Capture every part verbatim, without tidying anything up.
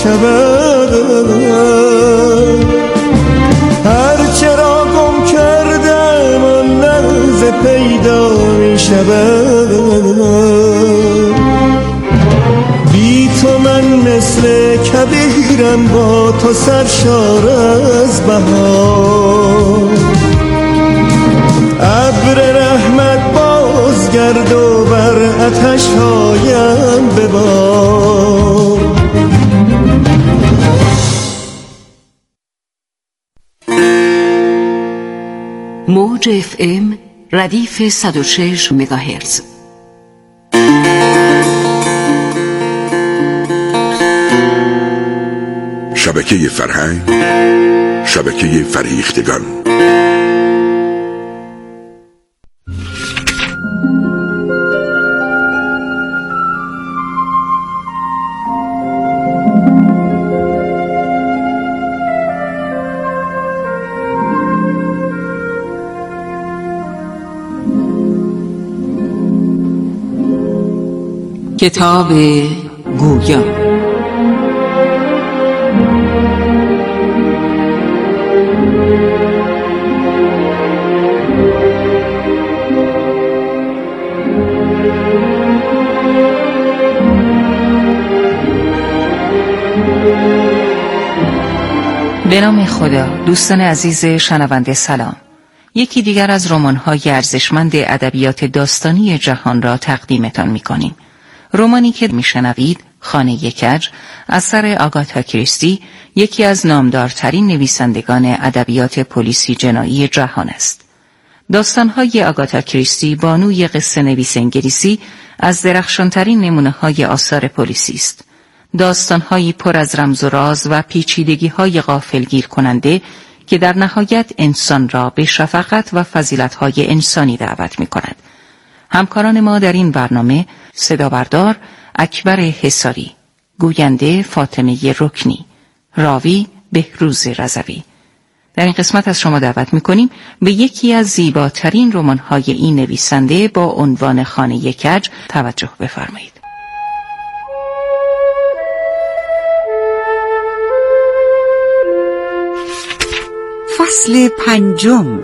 شود، هرچه را گم کردم آن لحظه پیدا می شود. بی تو من مثل کبیرم، با تو سرشار از بهار. ابر رحمت بازگرد و بر آتش هایم ببار. موج اف ام ردیف صد و شش مگاهرتز. شبکه فرهنگ، شبکه فریختگان. کتاب گویا. به نام خدا. دوستان عزیز شنونده سلام. یکی دیگر از رمان‌های ارزشمند ادبیات داستانی جهان را تقدیمتان می‌کنیم. رمانی که میشنوید خانه کج اثر آگاتا کریستی، یکی از نامدارترین نویسندگان ادبیات پلیسی جنایی جهان است. داستان‌های آگاتا کریستی، بانوی قصه نویس انگلیسی، از درخشانترین نمونه‌های آثار پلیسی است. داستان‌هایی پر از رمز و راز و پیچیدگی‌های غافلگیر کننده که در نهایت انسان را به شفقت و فضیلت‌های انسانی دعوت می‌کند. همکاران ما در این برنامه: صدا بردار اکبر حصاری، گوینده فاطمه رکنی، راوی بهروز رضوی. در این قسمت از شما دعوت می‌کنیم به یکی از زیباترین رمان‌های این نویسنده با عنوان خانه کج توجه بفرمایید. فصل پنجم.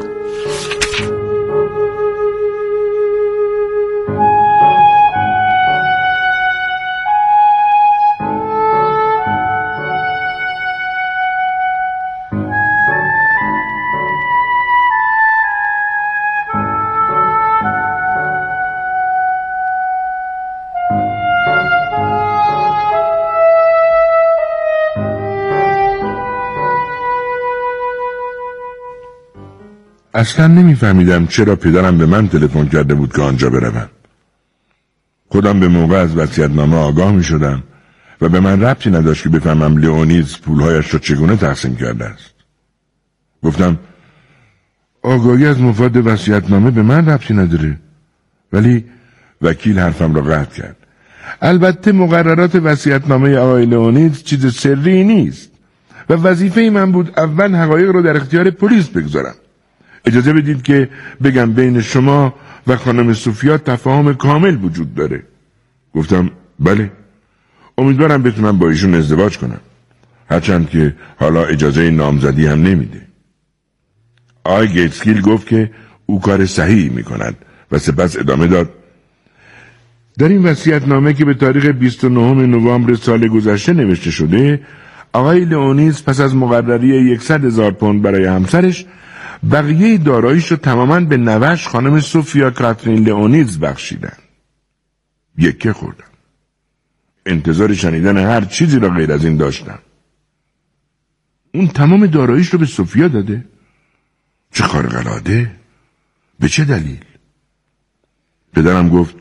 اصلا نمیفهمیدم چرا پدرم به من تلفن کرده بود که آنجا بروم. خودم به موقع از وصیت‌نامه آگاه می شدم و به من ربطی نداشت که بفهمم لئونید پولهایش را چگونه تقسیم کرده است. گفتم آگاهی از مفاد وصیت‌نامه به من ربطی نداره. ولی وکیل حرفم را قطع کرد. البته مقررات وصیت‌نامه آقای لئونید چیز سری نیست و وظیفه من بود اول حقایق را در اختیار پلیس بگذارم. اجازه بدید که بگم بین شما و خانم سوفیا تفاهم کامل وجود داره. گفتم بله، امیدوارم بتونم با ایشون ازدواج کنم، هرچند که حالا اجازه نامزدی هم نمیده. آقای گیتسکیل گفت که او کار صحیحی میکند و سپس ادامه داد در این وصیت‌نامه که به تاریخ بیست و نهم نوامبر سال گذشته نوشته شده، آقای لئونیز پس از مقرری صد هزار پوند برای همسرش، بقیه داراییش رو تماماً به نوش خانم سوفیا کاترین لئونیز بخشیدن. یکه خوردم. انتظار شنیدن هر چیزی را غیر از این داشتم. اون تمام داراییش رو به سوفیا داده؟ چه خارق‌العاده؟ به چه دلیل؟ پدرم گفت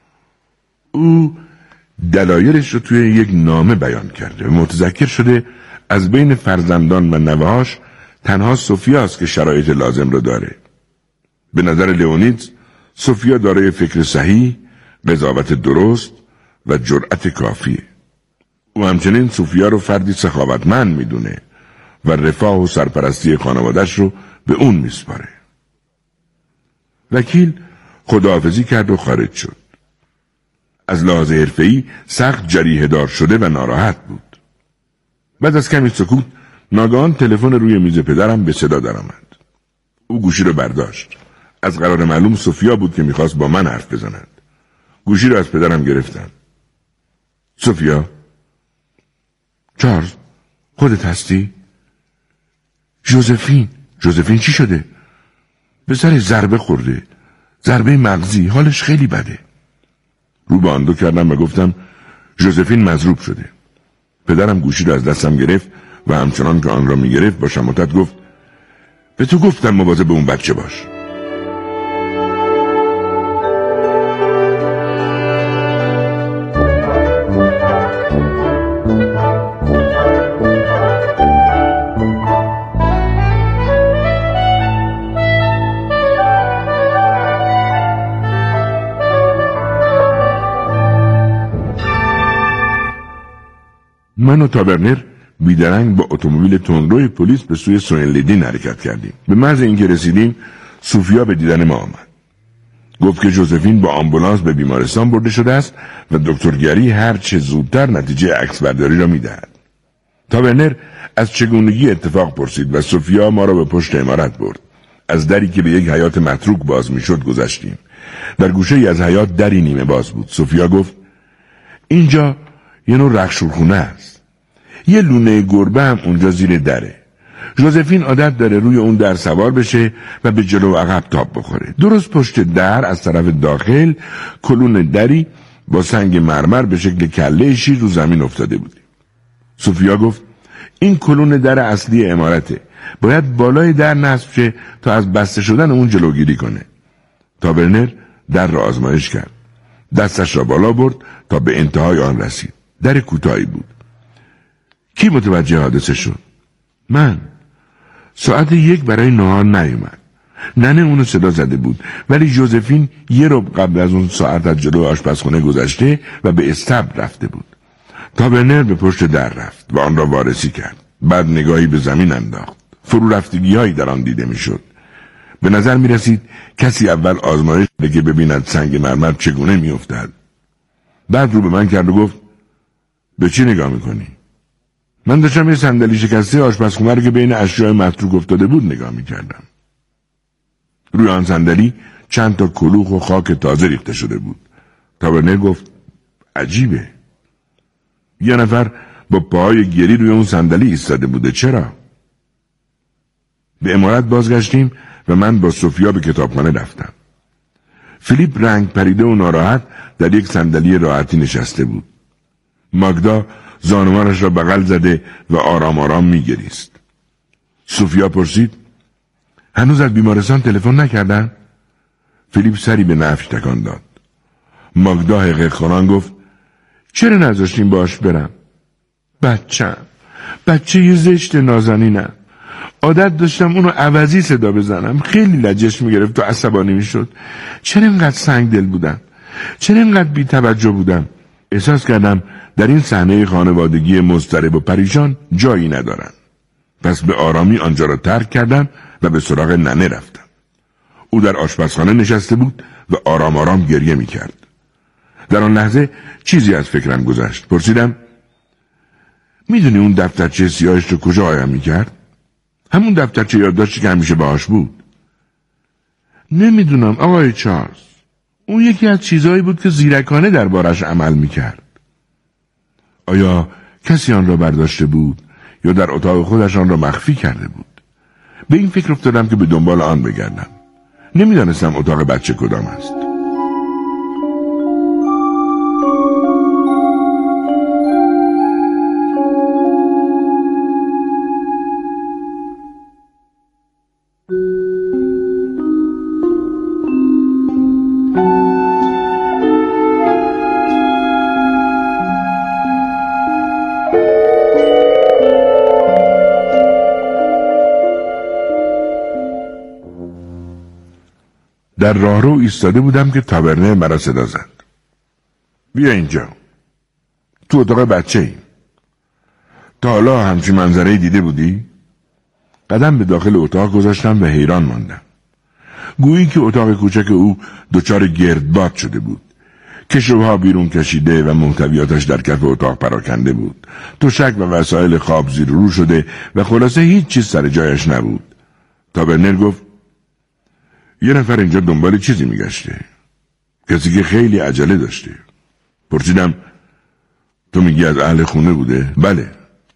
او دلایلش رو توی یک نامه بیان کرده و متذکر شده از بین فرزندان و نوه‌هاش تنها سوفیاست که شرایط لازم رو داره. به نظر لئونید سوفیا دارای فکر صحیح، قضاوت درست و جرأت کافیه. او همچنین سوفیا رو فردی سخاوتمند میدونه و رفاه و سرپرستی خانوادش رو به اون میسپاره. وکیل خداحافظی کرد و خارج شد. از لحاظ حرفه‌ای سخت جریحه‌دار شده و ناراحت بود. بعد از کمی سکوت ناگهان تلفن روی میز پدرم به صدا درآمد. او گوشی رو برداشت. از قرار معلوم سوفیا بود که میخواست با من حرف بزند. گوشی رو از پدرم گرفتم. سوفیا؟ چارلز، خودت هستی؟ ژوزفین. ژوزفین چی شده؟ به سر ضربه خورده. ضربه مغزی. حالش خیلی بده. رو به آن دو کردم و گفتم ژوزفین مضروب شده. پدرم گوشی رو از دستم گرفت و همچنان که آن را می گرفت با شماتت گفت به تو گفتم مواظب اون بچه باش. من و تاورنر بیدرنگ با اتومبیل تندروی پلیس به سوی سوئنلیدین حرکت کردیم. به محض اینکه رسیدیم سوفیا به دیدن ما آمد. گفت که ژوزفین با آمبولانس به بیمارستان برده شده است و دکتر گری هر چه زودتر نتیجه عکس برداری را میدهد. تاورنر از چگونگی اتفاق پرسید و سوفیا ما را به پشت عمارت برد. از دری که به یک حیاط متروک باز میشد گذشتیم. در گوشه ای از حیاط دری نیمه باز بود. سوفیا گفت اینجا یه نوع رخشورخونه است. یه لونه گربه هم اونجا زیر دره. ژوزفین عادت داره روی اون در سوار بشه و به جلو و عقب تاب بخوره. درست پشت در از طرف داخل کلون دری با سنگ مرمر به شکل کله شیر رو زمین افتاده بود. سوفیا گفت این کلون در اصلی عمارته. باید بالای در نصب شه تا از بسته شدن اون جلوگیری کنه. تاورنر در را آزمایش کرد. دستش را بالا برد تا به انتهای آن رسید. در کوتاهی بود. کی متوجه حادثه شد؟ من. ساعت یک برای نهار نیومد. ننه اونو صدا زده بود ولی ژوزفین یه ربع قبل از اون ساعت از جلو آشپزخونه گذشته و به استبل رفته بود. تاورنر به پشت در رفت و آن را وارسی کرد. بعد نگاهی به زمین انداخت. فرو رفتگی هایی در آن دیده میشد. به نظر می رسید کسی اول آزمایش کرده که ببیند سنگ مرمر چگونه می افتد. بعد رو به من کرد و گفت به چی نگاه میکنی؟ من داشتم یه صندلی شکسته آشپزخونه رو که بین اشیاء متروک افتاده بود نگاه میکردم. روی آن صندلی چند تا کلوخ و خاک تازه ریخته شده بود. تاورنر گفت عجیبه. یه نفر با پاهای گری روی اون صندلی ایستاده بوده. چرا؟ به عمارت بازگشتیم و من با سوفیا به کتابخانه رفتم. فیلیپ رنگ پریده و ناراحت در یک صندلی راحتی نشسته بود. ماگدا زانوانش را بغل زده و آرام آرام میگریست. سوفیا پرسید هنوز از بیمارستان تلفن نکردن؟ فیلیپ سری به نفی تکان داد. ماگدا حقیق خوران گفت چرا نذاشتیم باش برم؟ بچم بچه یه زشت نازنینم. عادت داشتم اونو عوضی صدا بزنم. خیلی لجش میگرفت و عصبانی میشد. چرا اینقدر سنگ دل بودم؟ چرا اینقدر بی توجه بودم؟ احساس کردم در این صحنه خانوادگی مضطرب و پریشان جایی ندارم. پس به آرامی آنجا را ترک کردم و به سراغ ننه رفتم. او در آشپزخانه نشسته بود و آرام آرام گریه می کرد. در آن لحظه چیزی از فکرم گذشت. پرسیدم میدونی اون دفترچه سیاهش رو کجا قایم می کرد؟ همون دفترچه یادداشتی که همیشه باهاش بود. نمیدونم آقای چارلز. اون یکی از چیزهایی بود که زیرکانه دربارش عمل می کرد. آیا کسی آن را برداشته بود یا در اتاق خودش آن را مخفی کرده بود؟ به این فکر افتادم که به دنبال آن بگردم. نمیدانستم اتاق بچه کدام است. در راهرو ایستاده بودم که تاورنر مرا صدا زد. بیا اینجا. تو اتاق بچه ایم. تا حالا همچین منظره دیده بودی؟ قدم به داخل اتاق گذاشتم و حیران ماندم. گویی که اتاق کوچک او دچار گردباد شده بود. کشوها بیرون کشیده و محتویاتش در کف اتاق پراکنده بود. تشک و وسایل خواب زیر رو شده و خلاصه هیچ چیز سر جایش نبود. تابرنر گفت یه نفر اینجا دنبال چیزی میگشته، کسی که خیلی عجله داشته. پرسیدم تو میگی از اهل خونه بوده؟ بله.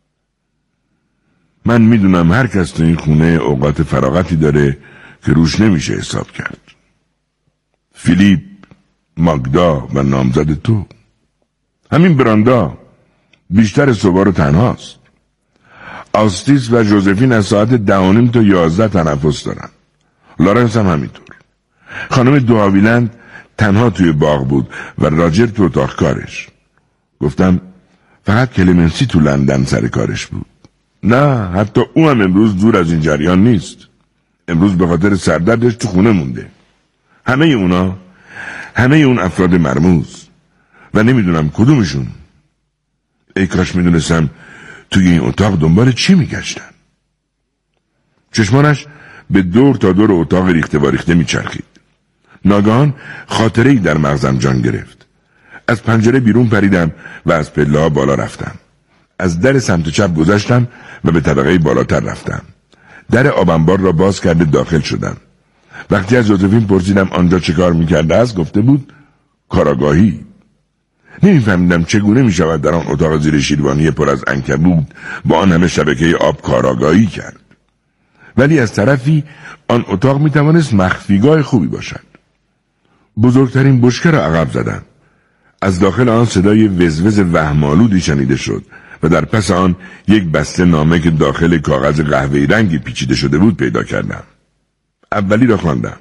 من میدونم هر کس تو این خونه اوقات فراغتی داره که روش نمیشه حساب کرد. فیلیپ، ماگدا و نامزد تو. همین براندا بیشتر صبح رو تنهاست. آستیس و جوزفین از ساعت ده و نیم تا یازده تنفس دارن. لارنس هم همینطور. خانم دواویلند تنها توی باغ بود و راجر تو اتاق کارش. گفتم فقط کلمنسی تو لندن سر کارش بود. نه، حتی او هم امروز دور از این جریان نیست. امروز به خاطر سردردش تو خونه مونده. همه اونا، همه اون افراد مرموز و نمیدونم کدومشون. ای کاش میدونستم توی این اتاق دنبال چی میگشتن. چشمانش به دور تا دور اتاق ریخته و ریخته میچرخید. ناگهان خاطره‌ای در مغزم جان گرفت. از پنجره بیرون پریدم و از پله‌ها بالا رفتم. از در سمت چپ گذشتم و به طبقه بالاتر رفتم. در آبنبار را باز کرده داخل شدم. وقتی از جوزفین پرسیدم آنجا چه کار میکرده است، گفته بود کاراگاهی. نمیفهمیدم چگونه میشود در آن اتاق زیر شیروانی پر از عنکبوت با آن همه شبکه آب کاراگاهی کرد. ولی از طرفی آن اتاق میتوانست مخفیگاه خوبی باشد. بزرگترین بشکه را عقب زدم. از داخل آن صدای وزوز وهم‌آلودی شنیده شد و در پس آن یک بسته نامه که داخل کاغذ قهوه‌ای رنگی پیچیده شده بود پیدا کردم. اولی را خواندم.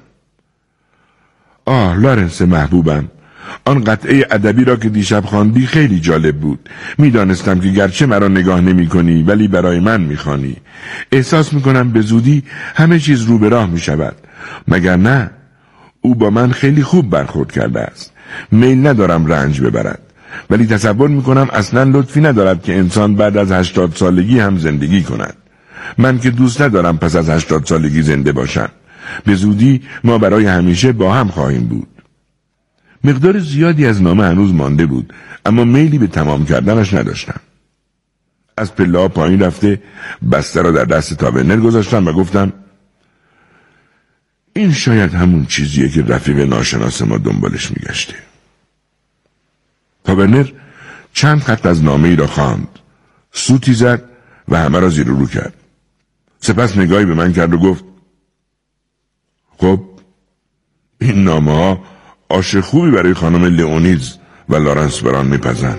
آه لارنس محبوبم، آن قطعه ادبی را که دیشب خواندی خیلی جالب بود. میدانستم که گرچه مرا نگاه نمی کنی ولی برای من می خوانی. احساس می کنم به زودی همه چیز رو به راه می شود. مگر نه؟ او با من خیلی خوب برخورد کرده است. میل ندارم رنج ببرد. ولی تصور می کنم اصلا لطفی ندارد که انسان بعد از هشتاد سالگی هم زندگی کند. من که دوست ندارم پس از هشتاد سالگی زنده باشم. به زودی ما برای همیشه با هم خواهیم بود. مقدار زیادی از نامه هنوز مانده بود، اما میلی به تمام کردنش نداشتم. از پله‌ها پایین رفته بسته را در دست تابرنر گذاشتم و گفتم این شاید همون چیزیه که رفیق ناشناس ما دنبالش میگشته. تابرنر چند خط از نامه ای را خواند، سوتی زد و همه را زیر و رو کرد. سپس نگاهی به من کرد و گفت خب این نامه ها آش خوبی برای خانم لئونیدز و لارنس بران میپزن.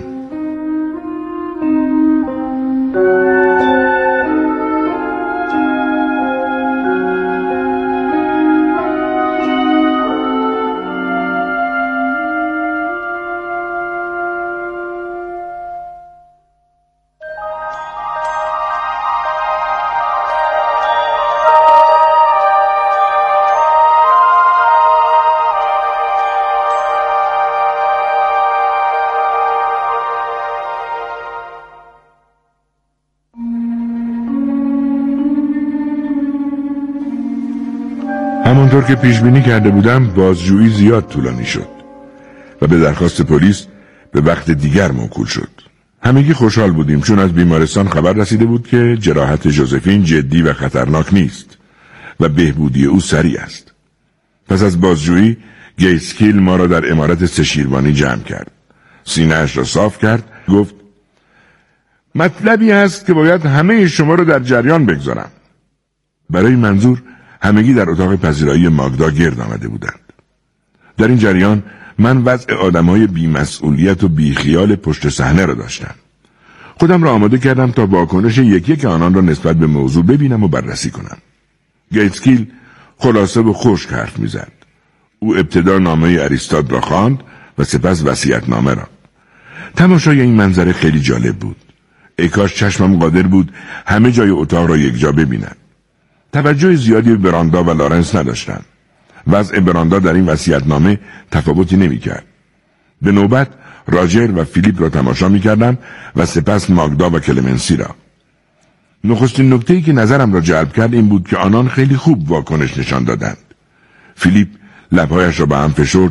همانطور که پیش بینی کرده بودم بازجویی زیاد طولانی شد و به درخواست پلیس به وقت دیگر موکول شد. همگی خوشحال بودیم چون از بیمارستان خبر رسیده بود که جراحت جوزفین جدی و خطرناک نیست و بهبودی او سریع است. پس از بازجویی گیسکیل ما را در عمارت سشیروانی جمع کرد. سینه‌اش را صاف کرد، گفت مطلبی هست که باید همه شما را در جریان بگذارم. برای منظور همگی در اتاق پذیرایی ماگدا گرد آمده بودند. در این جریان من وضع آدم‌های بی‌مسئولیت و بیخیال پشت صحنه را داشتم. خودم را آماده کردم تا واکنش یکی یک آنان را نسبت به موضوع ببینم و بررسی کنم. گیتسکیل خلاصه و خشک حرف می‌زد. او ابتدا نامه اریستاد را خواند و سپس وصیت‌نامه را. تماشای این منظره خیلی جالب بود. ای کاش چشمم قادر بود همه جای اتاق را یک جا ببینم. توجه زیادی به براندا و لارنس نداشتم. وضع براندا در این وصیت‌نامه تفاوتی نمی‌کرد. به نوبت راجر و فیلیپ را تماشا می‌کردم و سپس ماگدا و کلمنسی را. نخستین نکته‌ای که نظرم را جلب کرد این بود که آنان خیلی خوب واکنش نشان دادند. فیلیپ لب‌هایش را به هم فشرد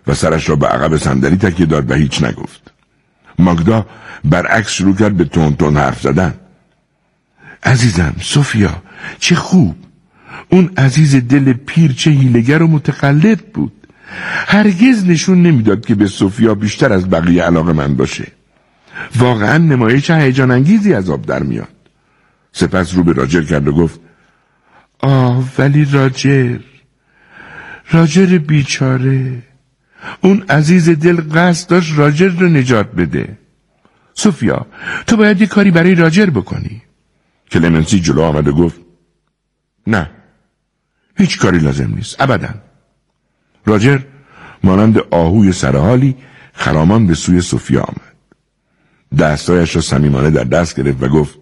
و سرش را به عقب صندلی تکیه داد و هیچ نگفت. ماگدا برعکس شروع کرد به تون تون حرف زدن. عزیزم، سوفیا، چه خوب. اون عزیز دل پیر چه هیلگر و متقلب بود. هرگز نشون نمیداد که به سوفیا بیشتر از بقیه علاقه من باشه. واقعا نمایش هیجان انگیزی از آب در میاد. سپس رو به راجر کرد و گفت آه ولی راجر راجر بیچاره، اون عزیز دل قصد داشت راجر رو نجات بده. سوفیا، تو باید یه کاری برای راجر بکنی. کلمنسی جلو آمد و گفت نه، هیچ کاری لازم نیست، ابداً. راجر مانند آهوی سرحالی خرامان به سوی سوفیا آمد. دستایش را صمیمانه در دست گرفت و گفت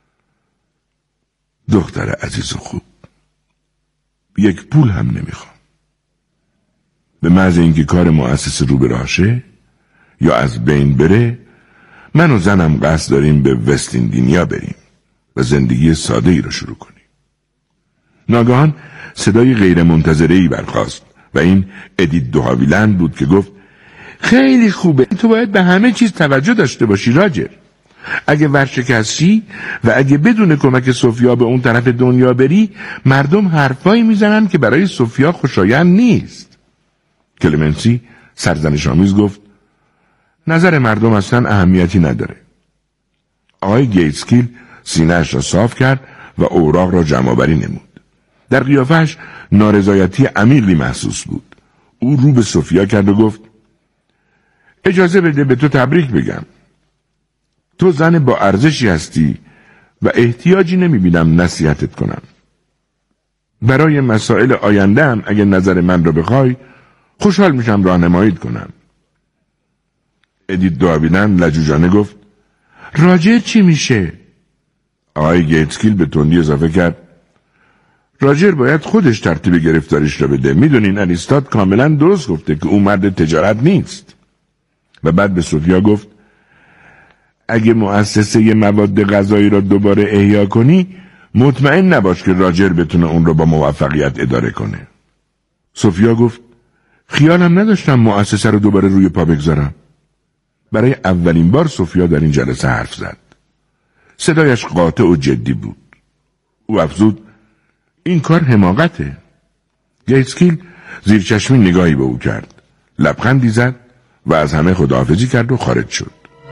دختر عزیز و خوب، یک پول هم نمیخوام. به محض اینکه کار مؤسسه رو به راهشه یا از بین بره، من و زنم قصد داریم به وست ایندیا بریم و زندگی ساده ای رو شروع کنیم. ناگهان صدای غیر منتظره‌ای برخاست و این ادیت دو هاویلند بود که گفت خیلی خوبه، تو باید به همه چیز توجه داشته باشی راجر. اگه ورشکستی و اگه بدون کمک سوفیا به اون طرف دنیا بری، مردم حرفایی میزنن که برای سوفیا خوشایند نیست. کلمنسی سرزنش آمیز گفت نظر مردم اصلا اهمیتی نداره. آقای گیتسکیل سینه‌اش را صاف کرد و اوراق را جمع‌آوری نمود. در قیافه‌اش نارضایتی عمیقی محسوس بود. او رو به سوفیا کرد و گفت اجازه بده به تو تبریک بگم. تو زن با ارزشی هستی و احتیاجی نمیبینم نصیحتت کنم. برای مسائل آینده هم اگه نظر من رو بخوای خوشحال میشم راهنماییت کنم. ادیت دو هاویلند لجوجانه گفت راجر چی میشه؟ آقای گیتسکیل به تندی اضافه کرد راجر باید خودش ترتیب گرفتاریش را بده. میدونین اریستاد کاملا درست گفته که او مرد تجارت نیست. و بعد به سوفیا گفت اگه مؤسسه مواد غذایی را دوباره احیا کنی، مطمئن نباش که راجر بتونه اون رو با موفقیت اداره کنه. سوفیا گفت خیالم نداشتم مؤسسه رو دوباره روی پا بگذارم. برای اولین بار سوفیا در این جلسه حرف زد. صدایش قاطع و جدی بود. او افزود این کار حماقته. گیتسکیل زیر چشمی نگاهی به او کرد، لبخندی زد و از همه خداحافظی کرد و خارج شد.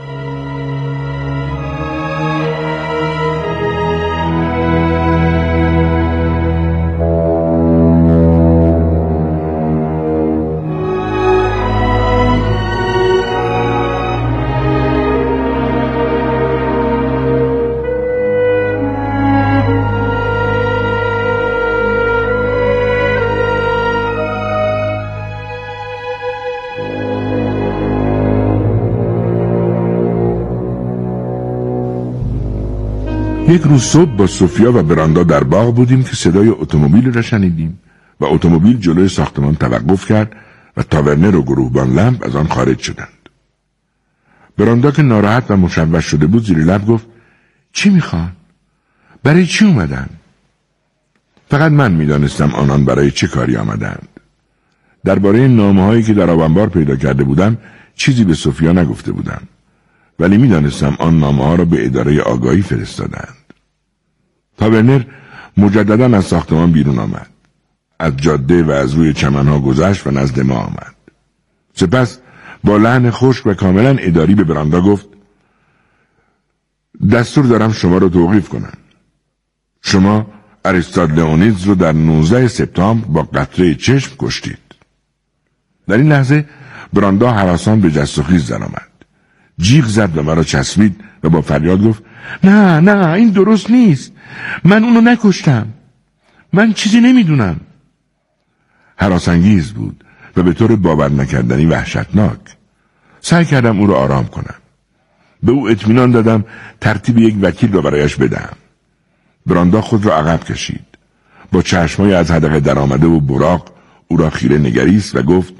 یک روز صبح با سوفیا و براندا در باغ بودیم که صدای اتومبیل را شنیدیم و اتومبیل جلوی ساختمان توقف کرد و تاورنر و گروهبان لمپ از آن خارج شدند. براندا که ناراحت و مشوش شده بود زیر لب گفت چی میخوان؟ برای چی اومدن؟ فقط من میدانستم آنان برای چه کاری آمدند. درباره نامه‌هایی که در آبانبار پیدا کرده بودم چیزی به سوفیا نگفته بودم، ولی میدانستم آن نامه‌ها را به اداره آگاهی فرستادند. تاورنر مجددا از ساختمان بیرون آمد. از جاده و از روی چمنها گذشت و نزد ما آمد. سپس با لحن خشک و کاملا اداری به براندا گفت دستور دارم شما را توقیف کنم. شما اریستاد لئونیدز رو در نوزده سپتامبر با قطره چشم کشتید. در این لحظه براندا هراسان به جست و خیز در آمد. جیغ زد و مرا چسبید و با فریاد گفت نه نه این درست نیست، من اونو نکشتم، من چیزی نمیدونم. هراسانگیز بود و به طور باور نکردنی وحشتناک. سعی کردم او را آرام کنم. به او اطمینان دادم ترتیب یک وکیل را برایش بدهم. براندا خود را عقب کشید. با چشمای از حدقه در آمده و براق او را خیره نگریست و گفت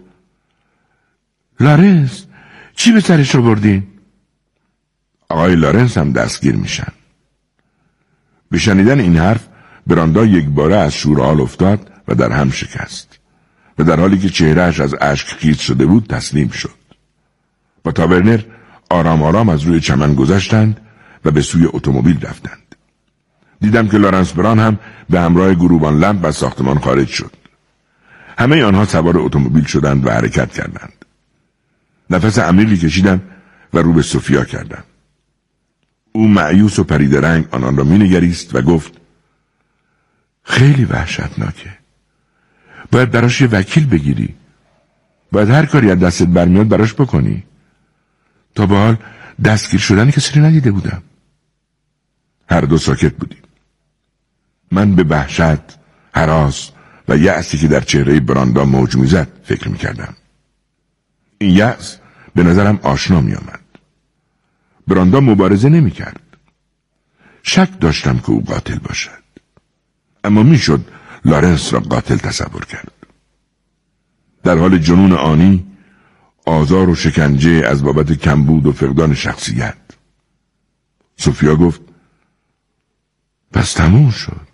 لارنس چی به سرش آوردین؟ آقای لارنس هم دستگیر میشن. به شنیدن این حرف براندا یک باره از شور حال افتاد و در هم شکست و در حالی که چهرهش از اشک خیس شده بود تسلیم شد. با تاورنر آرام آرام از روی چمن گذشتند و به سوی اتومبیل رفتند. دیدم که لارنس بران هم به همراه گروبان لمپ از ساختمان خارج شد. همه آنها سوار اتومبیل شدند و حرکت کردند. نفس عمیقی کشیدم و رو به سوفیا کردم. او مایوس و پریده رنگ آنان را مینگریست و گفت خیلی وحشتناکه. باید براش یه وکیل بگیری. باید هر کاری از دستت برمیاد براش بکنی. تا به حال دستگیر شدن کسی رو ندیده بودم. هر دو ساکت بودیم. من به وحشت، هراس و یأسی که در چهره براندا موج می‌زد فکر می‌کردم. این یأس به نظرم آشنا می‌آمد. براندا مبارزه نمی‌کرد. شک داشتم که او قاتل باشد. اما میشد لارنس را قاتل تصور کرد. در حال جنون آنی، آزار و شکنجه از بابت کمبود و فقدان شخصیت. سوفیا گفت پس تموم شد.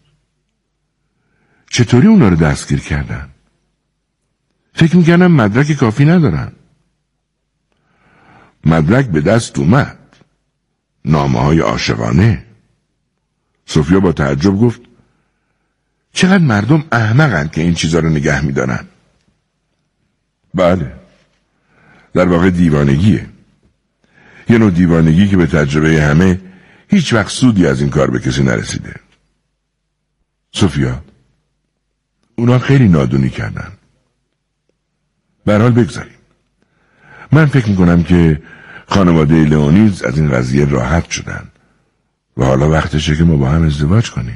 چطوری اونا رو دستگیر کردن؟ فکر میکنم مدرک کافی ندارن. مدرک به دست اومد. نامه های عاشقانه. سوفیا با تعجب گفت چقدر مردم احمقن که این چیزا رو نگه میدارن. بله، در واقع دیوانگیه. یه نوع دیوانگی که به تجربه همه هیچ وقت سودی از این کار به کسی نرسیده. سوفیا، اونا خیلی نادونی کردن. به هر حال بگذاریم. من فکر میکنم که خانواده لئونیز از این قضیه راحت شدن و حالا وقتشه که ما با هم ازدواج کنیم.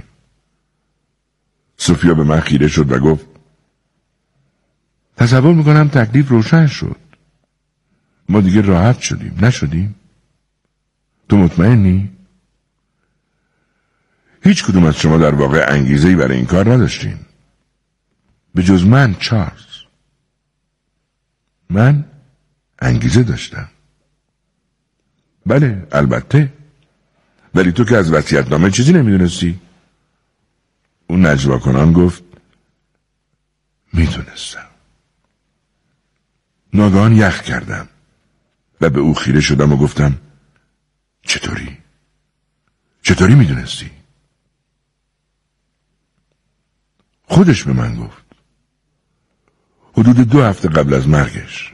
سوفیا به من خیره شد و گفت تصور میکنم تکلیف روشن شد. ما دیگه راحت شدیم، نشدیم؟ تو مطمئنی؟ هیچ کدوم از شما در واقع انگیزه‌ای برای این کار نداشتین. به جز من، چارلز. من انگیزه داشتم. بله، البته. ولی تو که از وصیت‌نامه چیزی نمیدونستی؟ اون نجوا کنان گفت میدونستم. ناگهان یخ کردم و به او خیره شدم و گفتم چطوری؟ چطوری میدونستی؟ خودش به من گفت. حدود دو هفته قبل از مرگش.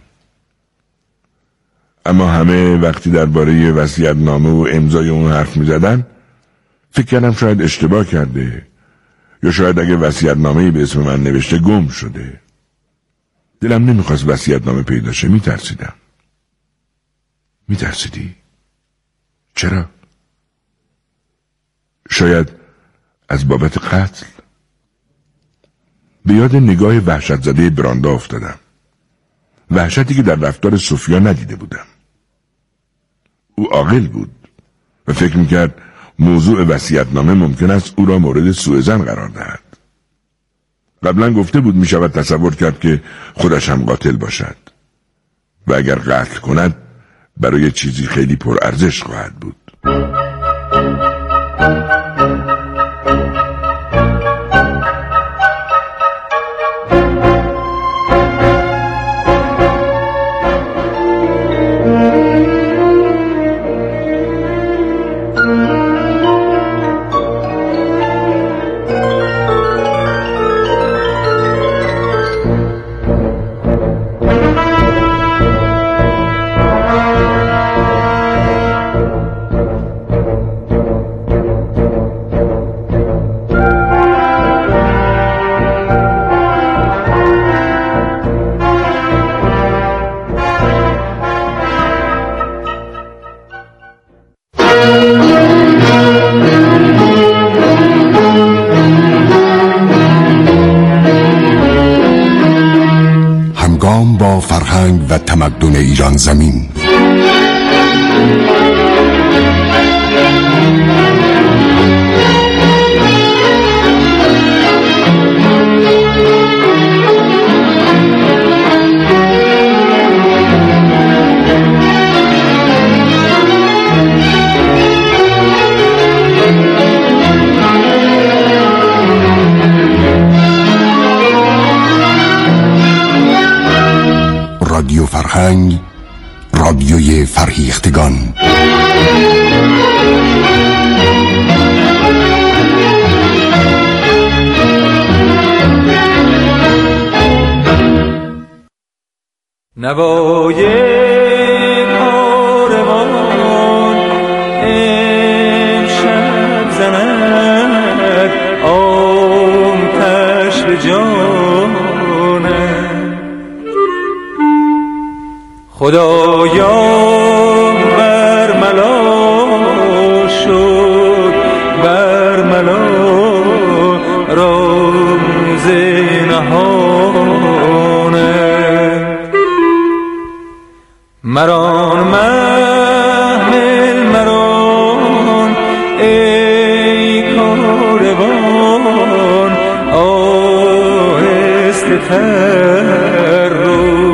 اما همه وقتی درباره وصیت‌نامه و امضای اون حرف میزدن فکر کردم شاید اشتباه کرده یا شاید اگه وصیت‌نامه‌ای به اسم من نوشته گم شده. دلم نمیخواست وصیت‌نامه پیدا شه. میترسیدم. میترسیدی؟ چرا؟ شاید از بابت قتل. به یاد نگاه وحشت زده براندا افتادم. وحشتی که در رفتار سوفیا ندیده بودم. او عاقل بود و فکر میکرد موضوع وصیت‌نامه ممکن است او را مورد سوء ظن قرار دهد. قبلا گفته بود میشود تصور کرد که خودش هم قاتل باشد و اگر قتل کند برای چیزی خیلی پرارزش خواهد بود. با فرهنگ و تمدن ایران زمین. فرهنگ، رادیوی فرهیختگان. نوای کاروان امشب زند آتش به جانم، خدایا بر ملا شد، بر ملا راز نهانه، مران محمل مران ای کاروان آهسته تر رو،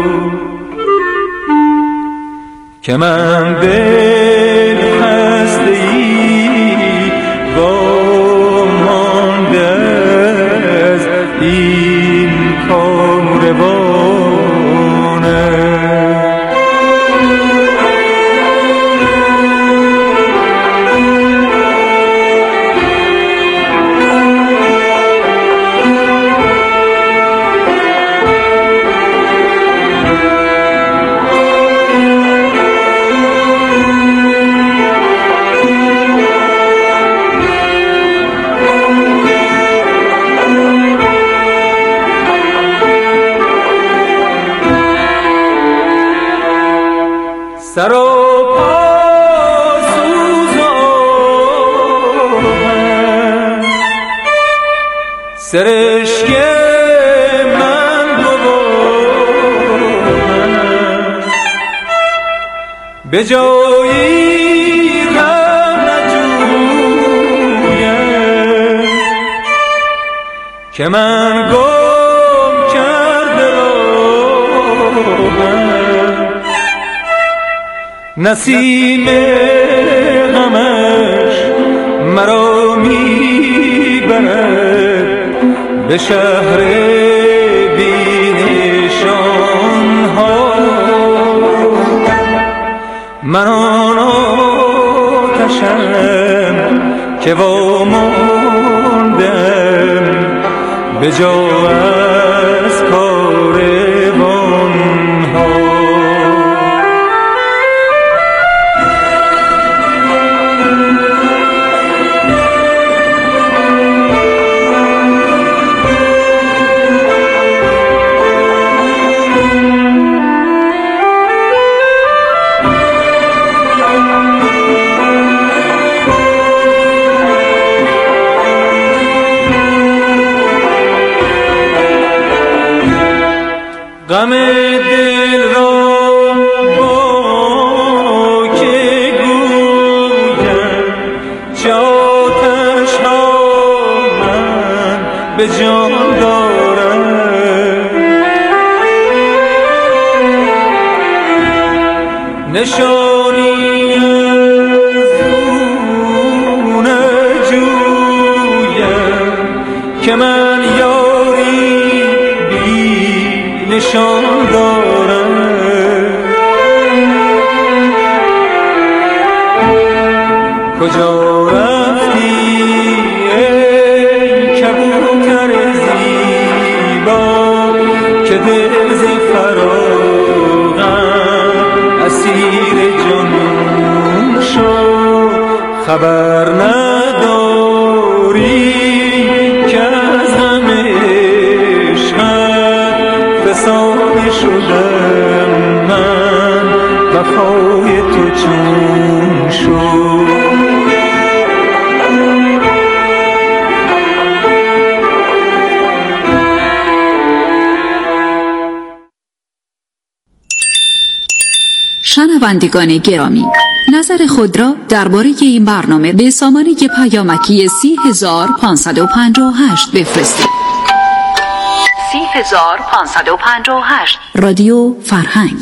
که من دل خسته‌ای وامانده از این کاروانه. سر و پا سوزان سرشک من گوارم، به جایی غم نجویم که من گم کرده راهم، نسیم غمش مرا میبرد به شهر بی نشان ها، من آن آتشم که واماندم به جا از کاروان ها. غم دل را با که گویم، چه آتش ها من به جان دارم، نشانی از او نجویم که من یاری نشان دارم، کجا رفتی ای کبوتر زیبا که دل ز فراقم اسیر جنون شد، خبر نداری که از غم عشقت فسانه شدم من، وفای تو چون شد. شنوندگان گرامی، نظر خود را درباره این برنامه به سامانه پیامکی سی هزار پانصد و پنجاه و هشت بفرستید. سی هزار پانصد و پنجاه و هشت رادیو فرهنگ.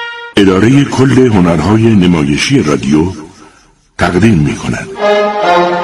اداره کل هنرهای نمایشی رادیو تقدیم می کند.